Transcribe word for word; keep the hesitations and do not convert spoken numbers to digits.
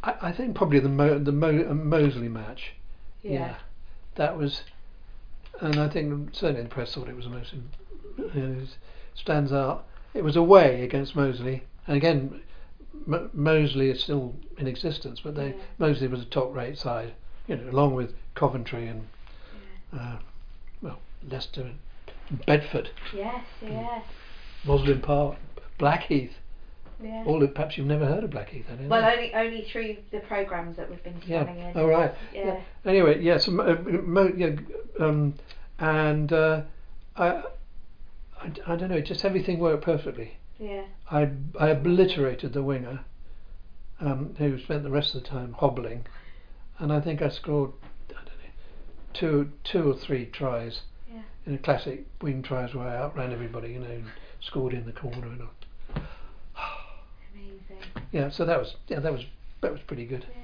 I, I think probably the Mo, the Mo, uh, Moseley match. Yeah. yeah, that was, and I think certainly the press thought it was the most, you know, it stands out. It was away against Moseley, and again, M- Moseley is still in existence, but they Yeah. Moseley was a top-rate side, you know, along with Coventry and Yeah. uh, well, Leicester, and Bedford, Yes, yes. Moslem Park, Blackheath. Yeah. All of, perhaps you've never heard of Blackheath, have you? Well, only only through the programmes that we've been yeah. scanning in. Oh right. Yeah. Yeah. Anyway, yeah. So, uh, mo, yeah, um, and uh, I, I, I don't know. Just everything worked perfectly. Yeah. I, I obliterated the winger, um, who spent the rest of the time hobbling, and I think I scored, I don't know, two, two or three tries. Yeah. In a classic wing tries where I outran everybody, you know, and scored in the corner and all. Amazing. Yeah. So that was yeah that was that was pretty good. Yeah.